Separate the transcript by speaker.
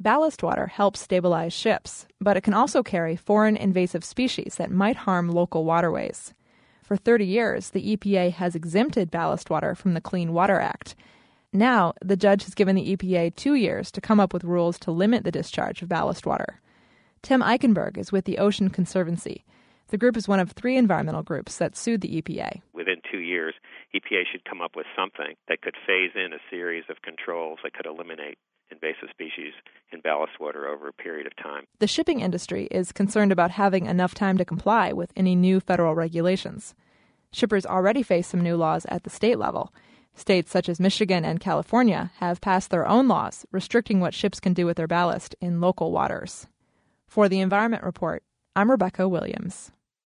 Speaker 1: Ballast water helps stabilize ships, but it can also carry foreign invasive species that might harm local waterways. For 30 years, the EPA has exempted ballast water from the Clean Water Act. Now, the judge has given the EPA 2 years to come up with rules to limit the discharge of ballast water. Tim Eichenberg is with the Ocean Conservancy. The group is one of 3 environmental groups that sued the EPA.
Speaker 2: Within 2 years, EPA should come up with something that could phase in a series of controls that could eliminate invasive species in ballast water over a period of time.
Speaker 1: The shipping industry is concerned about having enough time to comply with any new federal regulations. Shippers already face some new laws at the state level. States such as Michigan and California have passed their own laws restricting what ships can do with their ballast in local waters. For the Environment Report, I'm Rebecca Williams.